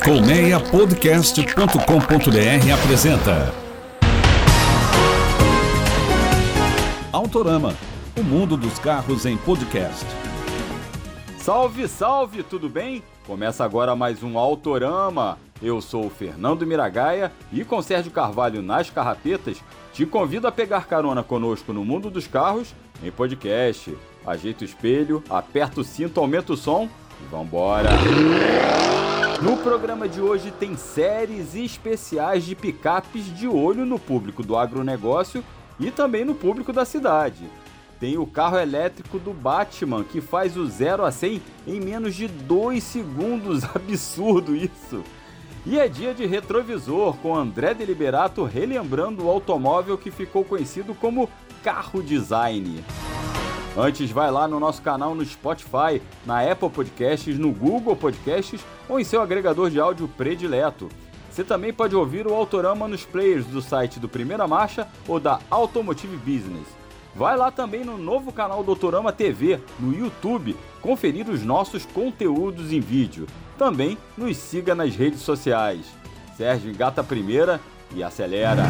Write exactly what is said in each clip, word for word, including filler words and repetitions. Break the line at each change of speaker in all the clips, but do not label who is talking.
colmeia podcast ponto com ponto br apresenta Autorama, o mundo dos carros em podcast.
Salve, salve, tudo bem? Começa agora mais um Autorama. Eu sou o Fernando Miragaia e com Sérgio Carvalho nas carrapetas, te convido a pegar carona conosco no mundo dos carros em podcast. Ajeita o espelho, aperta o cinto, aumenta o som e vambora! No programa de hoje tem séries especiais de picapes de olho no público do agronegócio e também no público da cidade. Tem o carro elétrico do Batman, que faz o zero a cem em menos de dois segundos. Absurdo isso! E é dia de retrovisor, com André Deliberato relembrando o automóvel que ficou conhecido como carro design. Antes, vai lá no nosso canal no Spotify, na Apple Podcasts, no Google Podcasts ou em seu agregador de áudio predileto. Você também pode ouvir o Autorama nos players do site do Primeira Marcha ou da Automotive Business. Vai lá também no novo canal do Autorama T V, no YouTube, conferir os nossos conteúdos em vídeo. Também nos siga nas redes sociais. Sérgio, engata a primeira e acelera!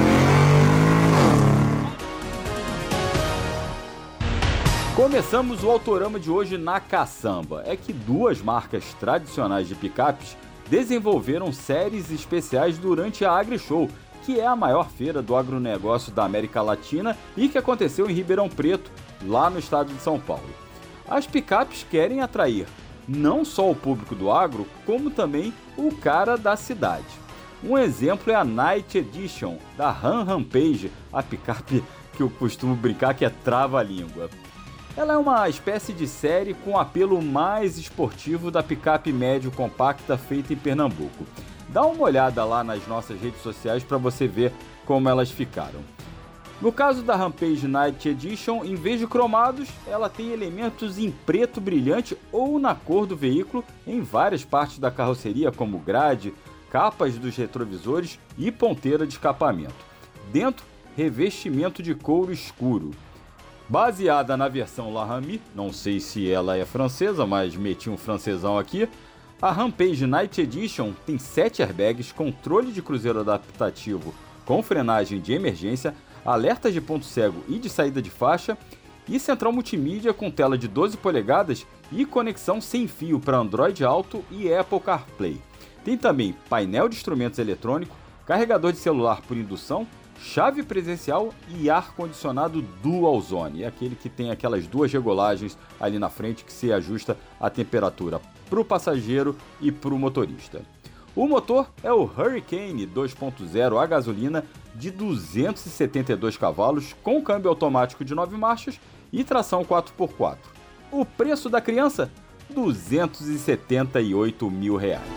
Começamos o Autorama de hoje na caçamba. É que duas marcas tradicionais de picapes desenvolveram séries especiais durante a AgriShow, que é a maior feira do agronegócio da América Latina e que aconteceu em Ribeirão Preto, lá no estado de São Paulo. As picapes querem atrair não só o público do agro, como também o cara da cidade. Um exemplo é a Night Edition da Ram Rampage, a picape que eu costumo brincar que é trava-língua. Ela é uma espécie de série com apelo mais esportivo da picape médio compacta feita em Pernambuco. Dá uma olhada lá nas nossas redes sociais para você ver como elas ficaram. No caso da Rampage Night Edition, em vez de cromados, ela tem elementos em preto brilhante ou na cor do veículo em várias partes da carroceria, como grade, capas dos retrovisores e ponteira de escapamento. Dentro, revestimento de couro escuro. Baseada na versão La Rami, não sei se ela é francesa, mas meti um francesão aqui, a Rampage Night Edition tem sete airbags, controle de cruzeiro adaptativo com frenagem de emergência, alertas de ponto cego e de saída de faixa e central multimídia com tela de doze polegadas e conexão sem fio para Android Auto e Apple CarPlay. Tem também painel de instrumentos eletrônico, carregador de celular por indução, chave presencial e ar-condicionado Dual Zone, é aquele que tem aquelas duas regulagens ali na frente que se ajusta a temperatura para o passageiro e para o motorista. O motor é o Hurricane dois ponto zero a gasolina de duzentos e setenta e dois cavalos com câmbio automático de nove marchas e tração quatro por quatro. O preço da criança? duzentos e setenta e oito mil reais.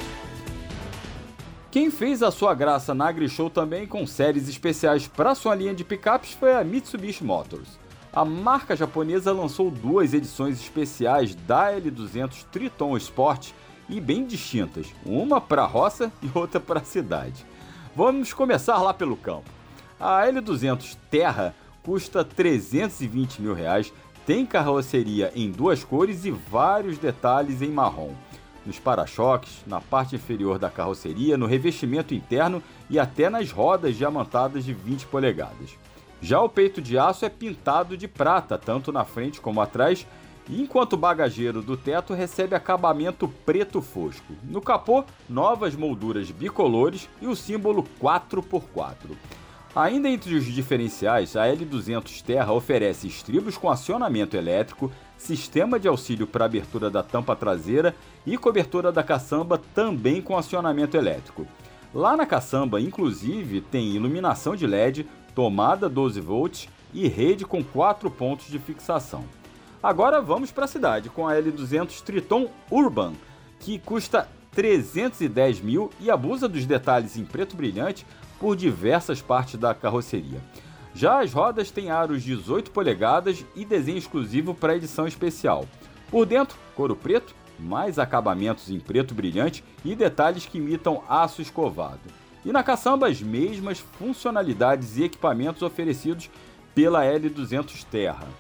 Quem fez a sua graça na AgriShow também com séries especiais para sua linha de picapes foi a Mitsubishi Motors. A marca japonesa lançou duas edições especiais da L duzentos Triton Sport e bem distintas, uma para a roça e outra para a cidade. Vamos começar lá pelo campo. A L duzentos Terra custa trezentos e vinte mil reais, tem carroceria em duas cores e vários detalhes em marrom. Nos para-choques, na parte inferior da carroceria, no revestimento interno e até nas rodas diamantadas de vinte polegadas. Já o peito de aço é pintado de prata, tanto na frente como atrás, enquanto o bagageiro do teto recebe acabamento preto fosco. No capô, novas molduras bicolores e o símbolo quatro por quatro. Ainda entre os diferenciais, a L duzentos Terra oferece estribos com acionamento elétrico, sistema de auxílio para abertura da tampa traseira e cobertura da caçamba também com acionamento elétrico. Lá na caçamba, inclusive, tem iluminação de L E D, tomada doze volts e rede com quatro pontos de fixação. Agora vamos para a cidade com a L duzentos Triton Urban, que custa trezentos e dez mil e abusa dos detalhes em preto brilhante por diversas partes da carroceria. Já as rodas têm aros dezoito polegadas e desenho exclusivo para edição especial. Por dentro, couro preto, mais acabamentos em preto brilhante e detalhes que imitam aço escovado. E na caçamba, as mesmas funcionalidades e equipamentos oferecidos pela L duzentos Terra.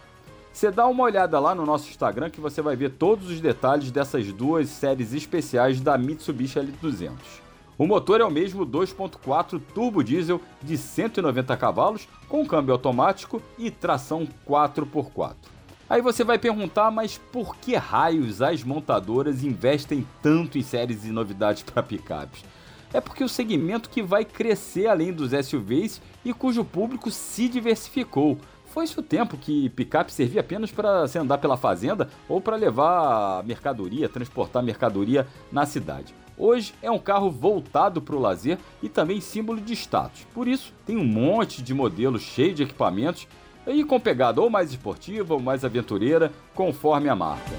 Você dá uma olhada lá no nosso Instagram que você vai ver todos os detalhes dessas duas séries especiais da Mitsubishi L duzentos. O motor é o mesmo dois ponto quatro turbo diesel de cento e noventa cavalos, com câmbio automático e tração quatro por quatro. Aí você vai perguntar, mas por que raios as montadoras investem tanto em séries e novidades para picapes? É porque o segmento que vai crescer além dos S U Vs e cujo público se diversificou. Foi-se o tempo que picape servia apenas para se andar pela fazenda ou para levar mercadoria, transportar mercadoria na cidade. Hoje é um carro voltado para o lazer e também símbolo de status. Por isso, tem um monte de modelos cheios de equipamentos e com pegada ou mais esportiva ou mais aventureira, conforme a marca.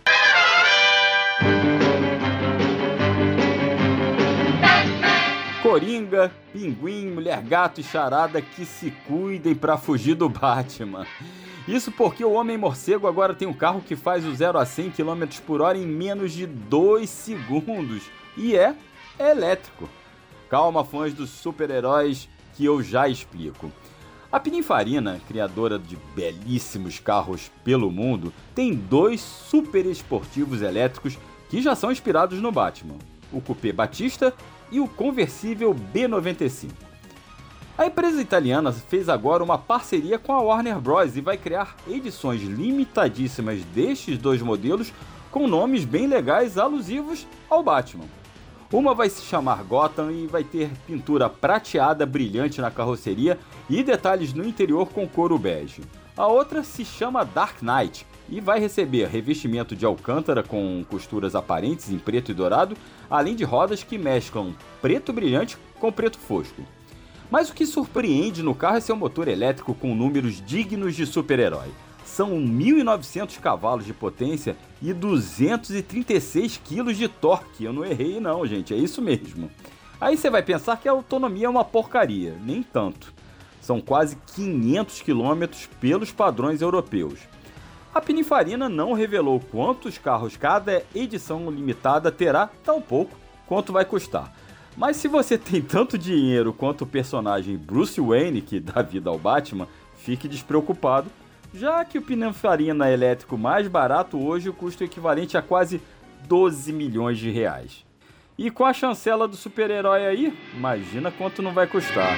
Coringa, Pinguim, Mulher Gato e Charada que se cuidem para fugir do Batman. Isso porque o Homem Morcego agora tem um carro que faz o zero a cem quilômetros por hora em menos de dois segundos. E é elétrico. Calma, fãs dos super-heróis, que eu já explico. A Pininfarina, criadora de belíssimos carros pelo mundo, tem dois super esportivos elétricos que já são inspirados no Batman. O Coupé Batista e o conversível B noventa e cinco. A empresa italiana fez agora uma parceria com a Warner Bros. E vai criar edições limitadíssimas destes dois modelos com nomes bem legais alusivos ao Batman. Uma vai se chamar Gotham e vai ter pintura prateada brilhante na carroceria e detalhes no interior com couro bege. A outra se chama Dark Knight e vai receber revestimento de alcântara com costuras aparentes em preto e dourado, além de rodas que mesclam preto brilhante com preto fosco. Mas o que surpreende no carro é seu motor elétrico com números dignos de super-herói. São mil e novecentos cavalos de potência e duzentos e trinta e seis quilos de torque. Eu não errei não, gente, é isso mesmo. Aí você vai pensar que a autonomia é uma porcaria, nem tanto. São quase quinhentos quilômetros pelos padrões europeus. A Pininfarina não revelou quantos carros cada edição limitada terá, tampouco quanto vai custar. Mas se você tem tanto dinheiro quanto o personagem Bruce Wayne, que dá vida ao Batman, fique despreocupado, já que o Pininfarina elétrico mais barato hoje custa o equivalente a quase doze milhões de reais. E com a chancela do super-herói aí, imagina quanto não vai custar.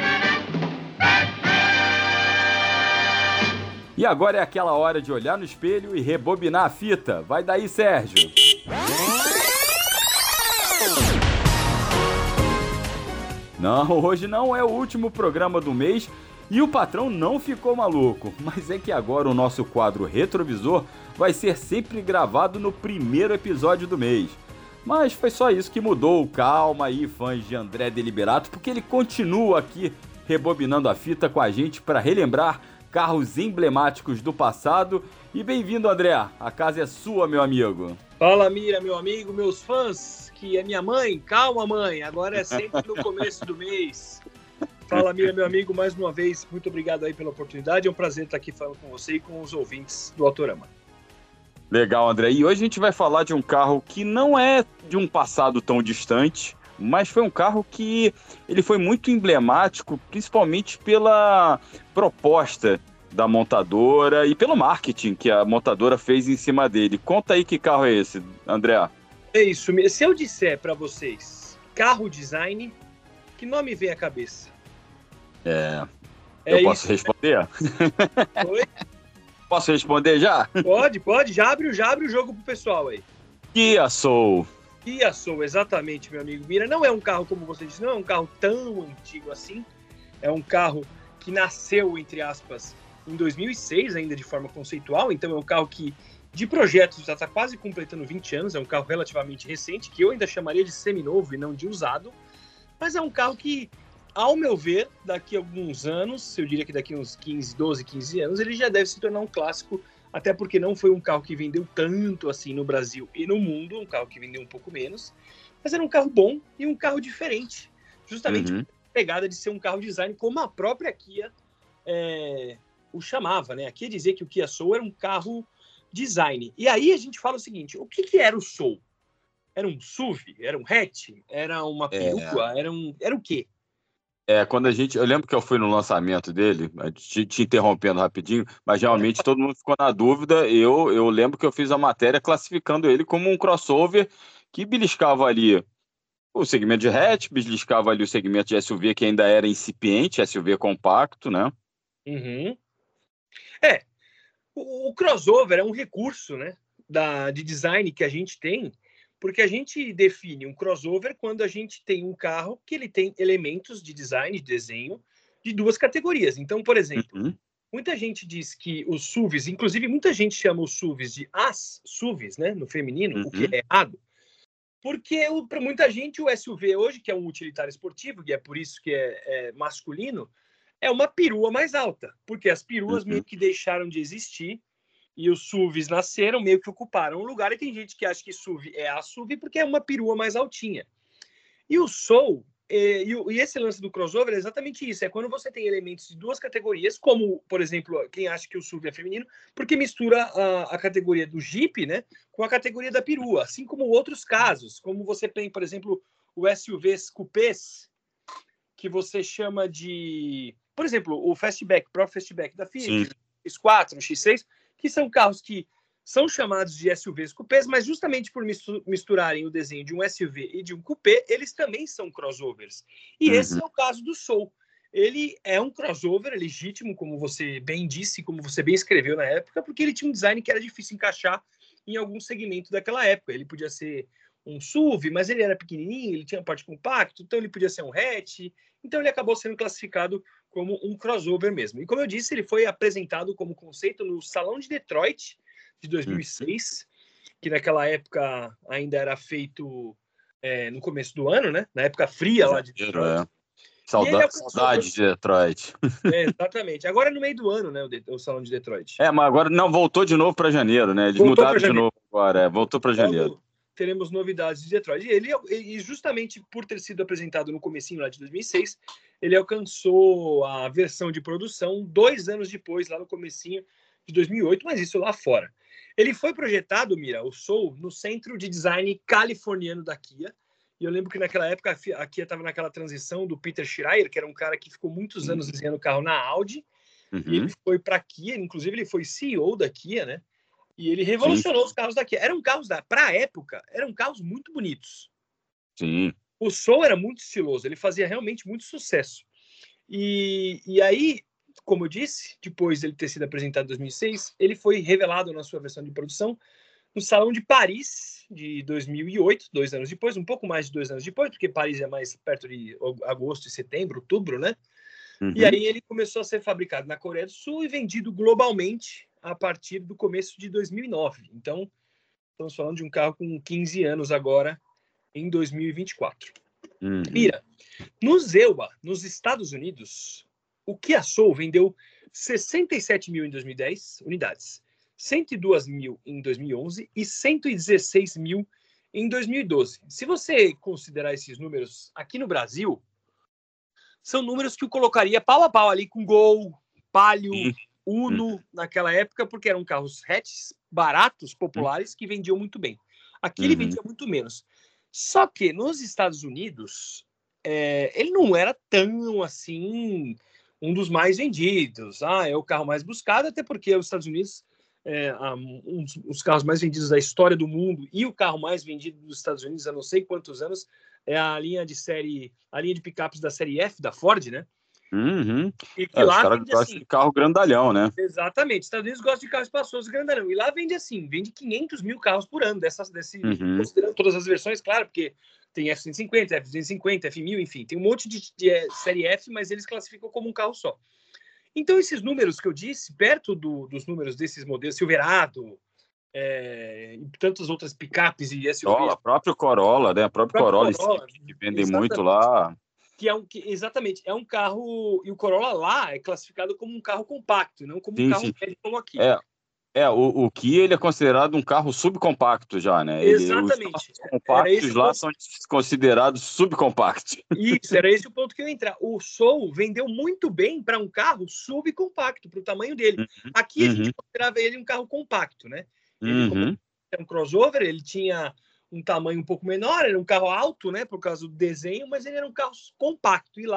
E agora é aquela hora de olhar no espelho e rebobinar a fita. Vai daí, Sérgio! Não, hoje não é o último programa do mês e o patrão não ficou maluco, mas é que agora o nosso quadro retrovisor vai ser sempre gravado no primeiro episódio do mês. Mas foi só isso que mudou, calma aí, fãs de André Deliberato, porque ele continua aqui rebobinando a fita com a gente para relembrar carros emblemáticos do passado. E bem-vindo, André, a casa é sua, meu amigo.
Fala, Mira, meu amigo, meus fãs, que é minha mãe. Calma, mãe, agora é sempre no começo do mês. Fala, Mira, meu amigo, mais uma vez, muito obrigado aí pela oportunidade. É um prazer estar aqui falando com você e com os ouvintes do Autorama.
Legal, André. E hoje a gente vai falar de um carro que não é de um passado tão distante, mas foi um carro que ele foi muito emblemático, principalmente pela proposta da montadora e pelo marketing que a montadora fez em cima dele. Conta aí que carro é esse, André.
É isso. Se eu disser para vocês carro design, que nome vem à cabeça?
É... Eu
é
posso
isso,
responder?
Né? Oi?
Posso responder já?
Pode, pode. Já abre, já abre o jogo pro pessoal aí.
Kia Soul.
Kia Soul, exatamente, meu amigo Mira. Não é um carro, como você disse, não é um carro tão antigo assim. É um carro que nasceu, entre aspas, em dois mil e seis, ainda de forma conceitual. Então é um carro que, de projetos, já está quase completando vinte anos. É um carro relativamente recente, que eu ainda chamaria de seminovo e não de usado. Mas é um carro que, ao meu ver, daqui a alguns anos, eu diria que daqui a uns quinze, doze, quinze anos, ele já deve se tornar um clássico, até porque não foi um carro que vendeu tanto assim no Brasil e no mundo, um carro que vendeu um pouco menos, mas era um carro bom e um carro diferente, justamente
uhum.
a pegada de ser um carro design, como a própria Kia é, o chamava, né? A Kia dizia que o Kia Soul era um carro design. E aí a gente fala o seguinte, o que, que era o Soul? Era um S U V? Era um hatch? Era uma perua? É. Era, um, era o quê?
É, quando a gente. Eu lembro que eu fui no lançamento dele, te, te interrompendo rapidinho, mas realmente todo mundo ficou na dúvida. Eu, eu lembro que eu fiz a matéria classificando ele como um crossover que beliscava ali o segmento de hatch, beliscava ali o segmento de S U V que ainda era incipiente, S U V compacto, né?
Uhum. É, o, o crossover é um recurso, né, da, de design que a gente tem, porque a gente define um crossover quando a gente tem um carro que ele tem elementos de design, de desenho, de duas categorias. Então, por exemplo,
Uhum,
muita gente diz que os S U Vs, inclusive muita gente chama os S U Vs de as S U Vs, né, no feminino, o que
uhum,
é errado, porque para muita gente o S U V hoje, que é um utilitário esportivo, e é por isso que é, é masculino, é uma perua mais alta, porque as peruas meio
uhum.
que deixaram de existir e os S U Vs nasceram, meio que ocuparam o lugar, e tem gente que acha que S U V é a S U V porque é uma perua mais altinha. E o Soul, e, e esse lance do crossover é exatamente isso, é quando você tem elementos de duas categorias, como, por exemplo, quem acha que o S U V é feminino, porque mistura a, a categoria do Jeep, né, com a categoria da perua, assim como outros casos, como você tem, por exemplo, o S U Vs coupés, que você chama de, por exemplo, o Fastback, Pro Fastback da Fiat,
Sim.
o X quatro, o X seis, que são carros que são chamados de S U Vs coupés, mas justamente por misturarem o desenho de um S U V e de um coupé, eles também são crossovers. E
Uhum.
esse é o caso do Soul. Ele é um crossover legítimo, como você bem disse, como você bem escreveu na época, porque ele tinha um design que era difícil encaixar em algum segmento daquela época. Ele podia ser um S U V, mas ele era pequenininho, ele tinha um porte compacto, então ele podia ser um hatch, então ele acabou sendo classificado como um crossover mesmo. E como eu disse, ele foi apresentado como conceito no Salão de Detroit de dois mil e seis, uhum. que naquela época ainda era feito é, no começo do ano, né? Na época fria lá de Detroit.
É. Saudade, saudade de Detroit.
É, exatamente. Agora é no meio do ano, né? O, o Salão de Detroit.
É, mas agora não, voltou de novo para janeiro, né? Eles
voltou
mudaram de novo agora, é, voltou para janeiro.
Teremos novidades de Detroit. E ele, e justamente por ter sido apresentado no comecinho lá de dois mil e seis, ele alcançou a versão de produção dois anos depois, lá no comecinho de dois mil e oito, mas isso lá fora. Ele foi projetado, Mira, o Soul, no Centro de Design Californiano da Kia. E eu lembro que naquela época a Kia estava naquela transição do Peter Schreier, que era um cara que ficou muitos anos desenhando carro na Audi. Uhum. E ele foi para a Kia, inclusive ele foi C E O da Kia, né? E ele revolucionou Sim. os carros da Kia. Eram carros, da, para a época, eram carros muito bonitos.
Sim.
O Soul era muito estiloso, ele fazia realmente muito sucesso. E, e aí, como eu disse, depois dele ter sido apresentado em dois mil e seis, ele foi revelado na sua versão de produção no Salão de Paris de dois mil e oito, dois anos depois, um pouco mais de dois anos depois, porque Paris é mais perto de agosto, setembro, outubro, né? Uhum. E aí ele começou a ser fabricado na Coreia do Sul e vendido globalmente a partir do começo de dois mil e nove. Então, estamos falando de um carro com quinze anos agora, em dois mil e vinte e quatro. Uhum. Mira, no Zewa, nos Estados Unidos, o Kia Soul vendeu sessenta e sete mil em dois mil e dez unidades, cento e dois mil em dois mil e onze e cento e dezesseis mil em dois mil e doze. Se você considerar esses números aqui no Brasil, são números que eu colocaria pau a pau ali com Gol, Palio, Uno, naquela época, porque eram carros hatches baratos, populares, que vendiam muito bem. Aqui ele vendia muito menos. Só que nos Estados Unidos, é, ele não era tão assim um dos mais vendidos. Ah, é o carro mais buscado, até porque os Estados Unidos, é, um, os carros mais vendidos da história do mundo e o carro mais vendido dos Estados Unidos há não sei quantos anos é a linha de série, a linha de picapes da série F da Ford, né?
Uhum.
E que é, lá vende
gostam
assim,
de carro grandalhão, né?
Exatamente. Os Estados Unidos gostam de carros espaçosos grandalhão. E lá vende assim, vende quinhentos mil carros por ano, dessas, desse, uhum. considerando todas as versões, claro, porque tem F cento e cinquenta, F duzentos e cinquenta, F mil, enfim, tem um monte de, de, de série F, mas eles classificam como um carro só. Então, esses números que eu disse, perto do, dos números desses modelos, Silverado, é, e tantas outras picapes e S U Vs.
O próprio Corolla, né? O próprio, próprio Corolla, Corolla que, que vendem muito lá.
Que é um, que, exatamente, é um carro, e o Corolla lá é classificado como um carro compacto, não como sim, um carro sim. médio como aqui.
É, é o, o Kia ele é considerado um carro subcompacto já, né?
Exatamente.
Ele, os compactos lá ponto... são considerados subcompactos.
Isso, era esse o ponto que eu ia entrar. O Soul vendeu muito bem para um carro subcompacto, para o tamanho dele. Uhum, aqui a uhum. gente considerava ele um carro compacto, né? Ele
uhum.
era um crossover, ele tinha um tamanho um pouco menor, era um carro alto, né, por causa do desenho, mas ele era um carro compacto, e lá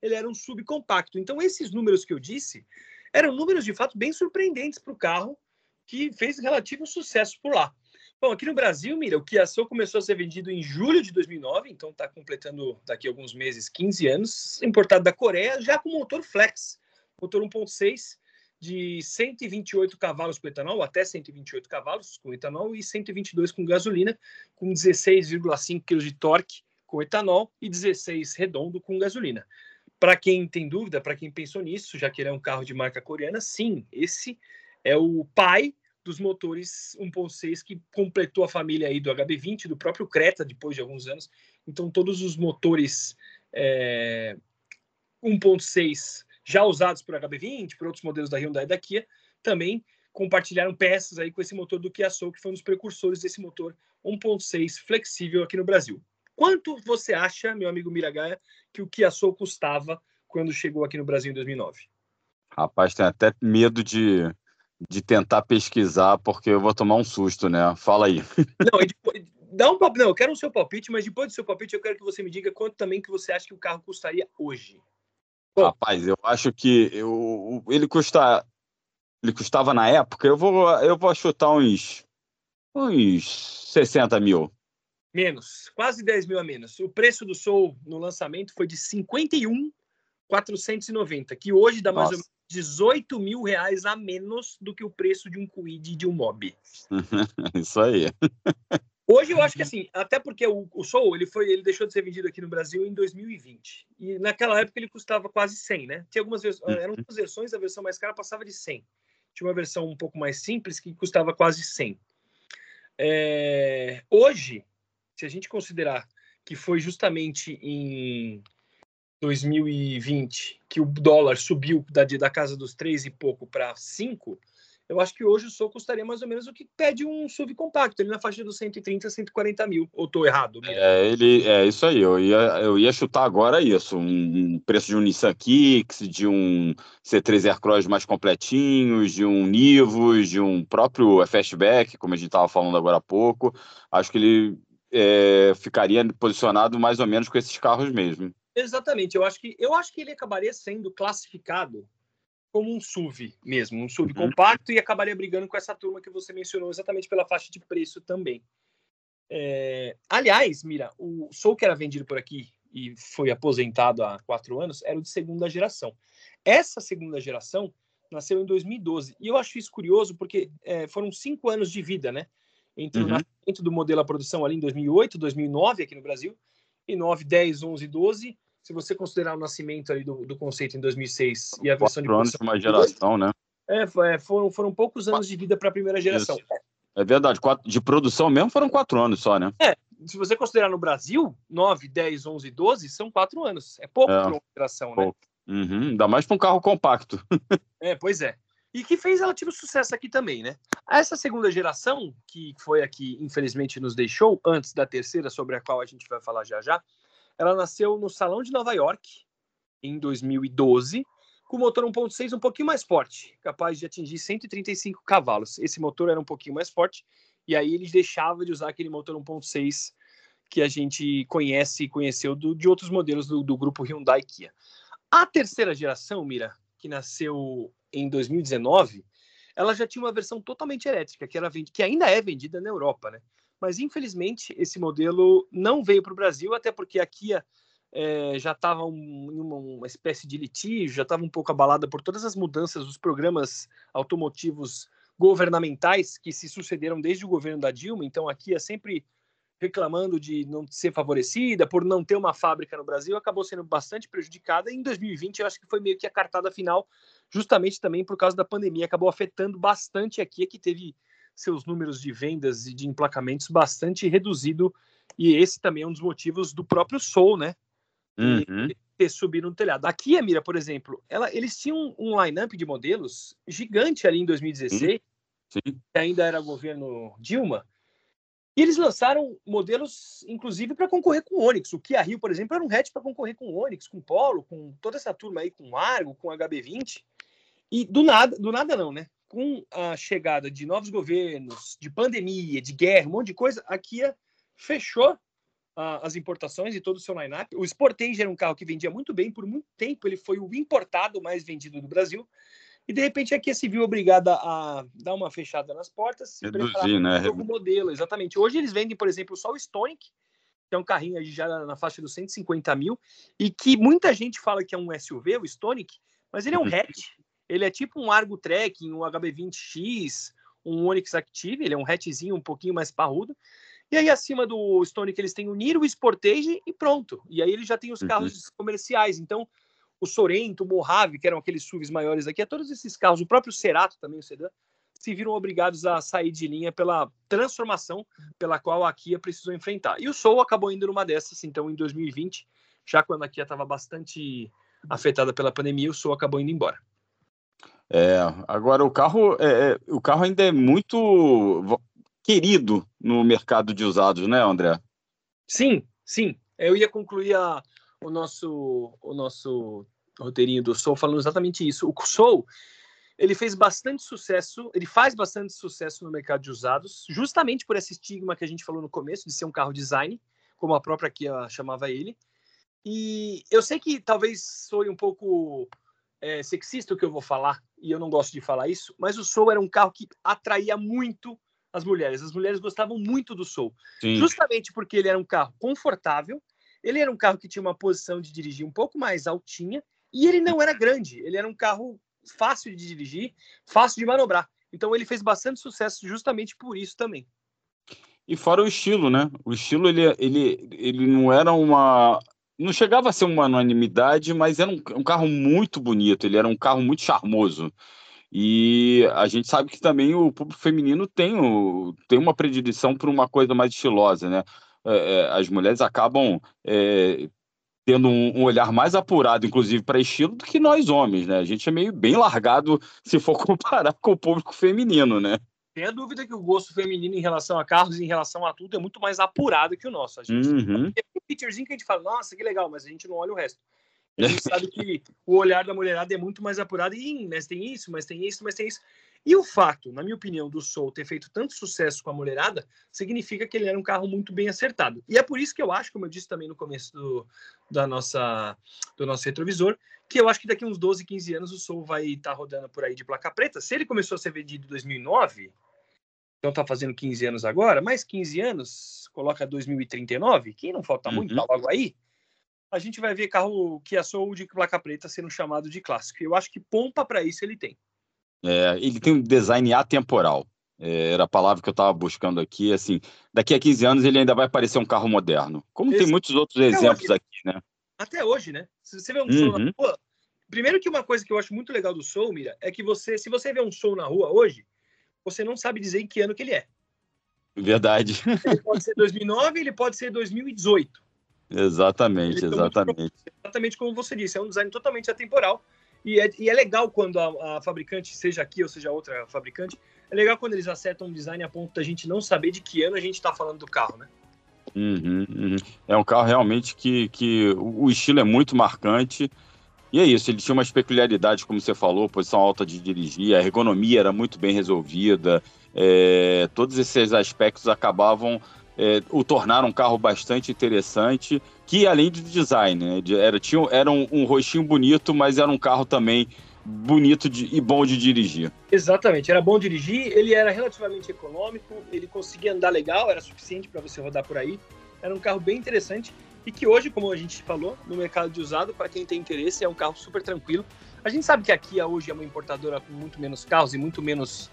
ele era um subcompacto. Então, esses números que eu disse eram números, de fato, bem surpreendentes para o carro, que fez relativo sucesso por lá. Bom, aqui no Brasil, mira, o Kia Soul começou a ser vendido em julho de dois mil e nove, então está completando daqui a alguns meses quinze anos, importado da Coreia, já com motor flex, motor um ponto seis de cento e vinte e oito cavalos com etanol, até cento e vinte e oito cavalos com etanol e cento e vinte e dois com gasolina, com dezesseis vírgula cinco quilos de torque com etanol e dezesseis redondo com gasolina. Para quem tem dúvida, para quem pensou nisso, já que ele é um carro de marca coreana, sim, esse é o pai dos motores um ponto seis que completou a família aí do H B vinte, do próprio Creta, depois de alguns anos. Então, todos os motores é, um ponto seis já usados por H B vinte, por outros modelos da Hyundai e da Kia, também compartilharam peças aí com esse motor do Kia Soul, que foi um dos precursores desse motor um ponto seis flexível aqui no Brasil. Quanto você acha, meu amigo Miragaia, que o Kia Soul custava quando chegou aqui no Brasil em dois mil e nove?
Rapaz, tem até medo de... de tentar pesquisar, porque eu vou tomar um susto, né? Fala aí.
Não, depois, dá um, não, eu quero o seu palpite, mas depois do seu palpite eu quero que você me diga quanto também que você acha que o carro custaria hoje.
Bom, rapaz, eu acho que eu, ele custa, ele custava na época, eu vou, eu vou chutar uns, uns sessenta mil.
Menos, quase dez mil a menos. O preço do Soul no lançamento foi de cinquenta e um mil quatrocentos e noventa, que hoje dá mais Nossa. ou menos dezoito mil reais a menos do que o preço de um Kwid de um Mobi.
Isso aí.
Hoje eu acho que assim, até porque o, o Soul, ele, foi, ele deixou de ser vendido aqui no Brasil em dois mil e vinte. E naquela época ele custava quase cem, né? Tinha algumas versões, eram duas versões, a versão mais cara passava de cem. Tinha uma versão um pouco mais simples que custava quase cem. É, hoje, se a gente considerar que foi justamente em dois mil e vinte que o dólar subiu da, da casa dos três e pouco para cinco, eu acho que hoje o Soul custaria mais ou menos o que pede um S U V compacto, ele na faixa dos cento e trinta, cento e quarenta mil. Ou tô errado? Mira?
É, ele, é isso aí, eu ia, eu ia chutar agora isso, um, um preço de um Nissan Kicks, de um C três Aircross mais completinhos, de um Nivus, de um próprio Fastback, como a gente estava falando agora há pouco. Acho que ele é, ficaria posicionado mais ou menos com esses carros mesmo.
Exatamente, eu acho que, eu acho que ele acabaria sendo classificado como um S U V mesmo, um S U V uhum. compacto, e acabaria brigando com essa turma que você mencionou, exatamente pela faixa de preço também. É... Aliás, Mira, o Soul que era vendido por aqui e foi aposentado há quatro anos era o de segunda geração. Essa segunda geração nasceu em dois mil e doze, e eu acho isso curioso porque é, foram cinco anos de vida, né? Entre uhum. o nascimento do modelo à produção ali em dois mil e oito, dois mil e nove aqui no Brasil, e nove, dez, onze, doze, se você considerar o nascimento ali do, do conceito em dois mil e seis e a versão de
produção... Quatro anos de uma geração, né?
É, foram, foram poucos anos de vida para a primeira geração.
Isso. É verdade, quatro, de produção mesmo foram quatro anos só, né?
É, se você considerar no Brasil, nove, dez, onze, doze, são quatro anos. É pouco é, para uma geração,
pouco.
né?
Uhum, ainda mais para um carro compacto.
É, pois é. E que fez relativo sucesso aqui também, né? Essa segunda geração, que foi aqui, infelizmente, nos deixou, antes da terceira, sobre a qual a gente vai falar já já, ela nasceu no Salão de Nova York, em dois mil e doze, com motor um ponto seis um pouquinho mais forte, capaz de atingir cento e trinta e cinco cavalos. Esse motor era um pouquinho mais forte, e aí eles deixavam de usar aquele motor um ponto seis que a gente conhece e conheceu do, de outros modelos do, do grupo Hyundai e Kia. A terceira geração, Mira, que nasceu em dois mil e dezenove, ela já tinha uma versão totalmente elétrica, que, era vend... que ainda é vendida na Europa, né? Mas, infelizmente, esse modelo não veio para o Brasil, até porque a Kia é, já estava um, em uma, uma espécie de litígio, já estava um pouco abalada por todas as mudanças dos programas automotivos governamentais que se sucederam desde o governo da Dilma. Então, a Kia sempre reclamando de não ser favorecida, por não ter uma fábrica no Brasil, acabou sendo bastante prejudicada. E em dois mil e vinte, eu acho que foi meio que a cartada final, justamente também por causa da pandemia, acabou afetando bastante a Kia, que teve seus números de vendas e de emplacamentos bastante reduzido, e esse também é um dos motivos do próprio Soul, né?
Uhum.
Ter subido no telhado. A Kia, Mira, por exemplo, ela, eles tinham um line-up de modelos gigante ali em dois mil e dezesseis,
Sim. Sim.
Que ainda era governo Dilma, e eles lançaram modelos, inclusive, para concorrer com o Onix. O Kia Rio, por exemplo, era um hatch para concorrer com o Onix, com o Polo, com toda essa turma aí, com o Argo, com o H B vinte, e do nada, do nada não, né? Com a chegada de novos governos, de pandemia, de guerra, um monte de coisa, a Kia fechou a, as importações e todo o seu line-up. O Sportage era um carro que vendia muito bem, por muito tempo ele foi o importado mais vendido do Brasil, e de repente a Kia se viu obrigada a dar uma fechada nas portas, se preparar para um novo modelo, exatamente. Hoje eles vendem, por exemplo, só o Stonic, que é um carrinho aí já na faixa dos cento e cinquenta mil, e que muita gente fala que é um S U V, o Stonic, mas ele é um hatch. Ele é tipo um Argo Trek, um H B vinte X, um Onix Active, ele é um hatchzinho um pouquinho mais parrudo. E aí acima do Stonic eles têm o Niro, o Sportage e pronto. E aí ele já tem os carros uhum. comerciais. Então o Sorento, o Mojave, que eram aqueles S U Vs maiores aqui, todos esses carros, o próprio Cerato também, o sedã, se viram obrigados a sair de linha pela transformação pela qual a Kia precisou enfrentar. E o Soul acabou indo numa dessas, então em dois mil e vinte, já quando a Kia estava bastante afetada pela pandemia, o Soul acabou indo embora.
É, agora o carro, é, o carro ainda é muito querido no mercado de usados, né, André?
Sim, sim. Eu ia concluir a, o, nosso, o nosso roteirinho do Soul falando exatamente isso. O Soul, ele fez bastante sucesso, ele faz bastante sucesso no mercado de usados, justamente por esse estigma que a gente falou no começo, de ser um carro design, como a própria Kia chamava ele. E eu sei que talvez soe um pouco é, sexista o que eu vou falar, e eu não gosto de falar isso, mas o Soul era um carro que atraía muito as mulheres. As mulheres gostavam muito do Soul, Sim. justamente porque ele era um carro confortável, ele era um carro que tinha uma posição de dirigir um pouco mais altinha, e ele não era grande, ele era um carro fácil de dirigir, fácil de manobrar. Então ele fez bastante sucesso justamente por isso também.
E fora o estilo, né? O estilo, ele, ele, ele não era uma... Não chegava a ser uma unanimidade, mas era um, um carro muito bonito, ele era um carro muito charmoso. E a gente sabe que também o público feminino tem, o, tem uma predileção por uma coisa mais estilosa, né? É, é, as mulheres acabam é, tendo um, um olhar mais apurado, inclusive, para estilo, do que nós homens, né? A gente é meio bem largado se for comparar com o público feminino, né?
Tem a dúvida que o gosto feminino em relação a carros e em relação a tudo é muito mais apurado que o nosso. A gente
uhum.
tem um featurezinho que a gente fala, nossa, que legal, mas a gente não olha o resto. A gente sabe que o olhar da mulherada é muito mais apurado e, mas tem isso, mas tem isso, mas tem isso. E o fato, na minha opinião, do Soul ter feito tanto sucesso com a mulherada, significa que ele era um carro muito bem acertado. E é por isso que eu acho, como eu disse também no começo do, da nossa, do nosso retrovisor, que eu acho que daqui uns doze, quinze anos o Soul vai estar tá rodando por aí de placa preta. Se ele começou a ser vendido em dois mil e nove, então está fazendo quinze anos agora, mais quinze anos, coloca dois mil e trinta e nove, que não falta muito, tá logo aí, a gente vai ver carro Kia Soul de placa preta sendo chamado de clássico. Eu acho que pompa para isso ele tem.
É, ele tem um design atemporal. É, era a palavra que eu estava buscando aqui. Assim, daqui a quinze anos ele ainda vai parecer um carro moderno. Como Esse... tem muitos outros Até exemplos hoje. aqui, né?
Até hoje, né? Se você vê um uhum. Soul na rua... Primeiro que uma coisa que eu acho muito legal do Soul, Mira, é que você, se você vê um Soul na rua hoje, você não sabe dizer em que ano que ele é.
Verdade.
Ele pode ser dois mil e nove, ele pode ser dois mil e dezoito.
Exatamente, exatamente.
Muito, exatamente como você disse, é um design totalmente atemporal. E é, e é legal quando a, a fabricante, seja aqui ou seja outra fabricante, é legal quando eles acertam um design a ponto da gente não saber de que ano a gente está falando do carro, né?
Uhum, uhum. É um carro realmente que, que o estilo é muito marcante. E é isso, ele tinha umas peculiaridades, como você falou, posição alta de dirigir, a ergonomia era muito bem resolvida, é, todos esses aspectos acabavam, é, o tornaram um carro bastante interessante, que além de design, né, de, era, tinha, era um, um rostinho bonito, mas era um carro também bonito de, e bom de dirigir.
Exatamente, era bom dirigir, ele era relativamente econômico, ele conseguia andar legal, era suficiente para você rodar por aí, era um carro bem interessante. E que hoje, como a gente falou, no mercado de usado, para quem tem interesse, é um carro super tranquilo. A gente sabe que a Kia hoje é uma importadora com muito menos carros e muito menos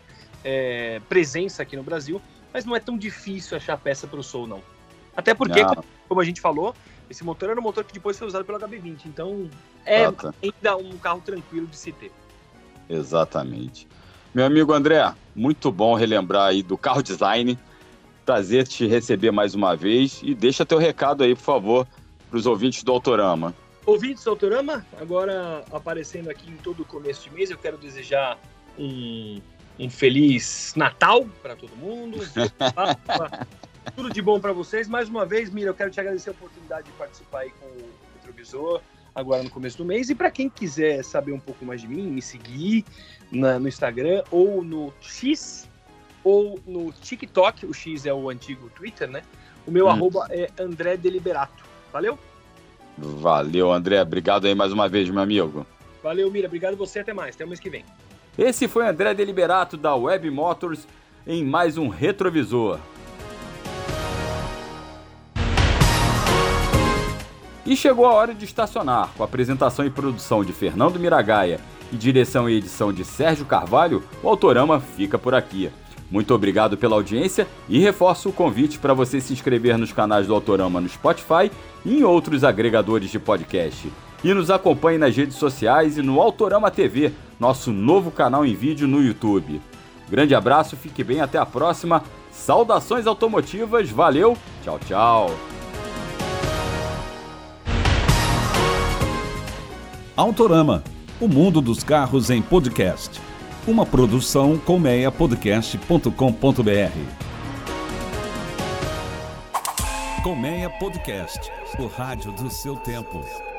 é, presença aqui no Brasil, mas não é tão difícil achar peça para o Soul, não. Até porque, não. como a gente falou, esse motor era um motor que depois foi usado pelo H B vinte, então é Exato. ainda um carro tranquilo de se ter.
Exatamente. Meu amigo André, muito bom relembrar aí do carro design. Prazer te receber mais uma vez e deixa teu recado aí, por favor, para os ouvintes do Autorama.
Ouvintes do Autorama, agora aparecendo aqui em todo o começo de mês, eu quero desejar um, um feliz Natal para todo mundo, tudo de bom para vocês. Mais uma vez, Mira, eu quero te agradecer a oportunidade de participar aí com o Retrovisor, agora no começo do mês. E para quem quiser saber um pouco mais de mim, me seguir na, no Instagram ou no X, ou no TikTok, o X é o antigo Twitter, né? O meu hum. arroba é André Deliberato. Valeu?
Valeu, André. Obrigado aí mais uma vez, meu amigo.
Valeu, Mira. Obrigado você. Até mais. Até o mês que vem.
Esse foi André Deliberato, da Web Motors, em mais um Retrovisor. E chegou a hora de estacionar. Com a apresentação e produção de Fernando Miragaia e direção e edição de Sérgio Carvalho, o Autorama fica por aqui. Muito obrigado pela audiência e reforço o convite para você se inscrever nos canais do Autorama no Spotify e em outros agregadores de podcast. E nos acompanhe nas redes sociais e no Autorama T V, nosso novo canal em vídeo no YouTube. Grande abraço, fique bem, até a próxima. Saudações automotivas, valeu, tchau, tchau.
Autorama, o mundo dos carros em podcast. Uma produção colmeia podcast ponto com ponto b r. Colmeia Podcast, o rádio do seu tempo.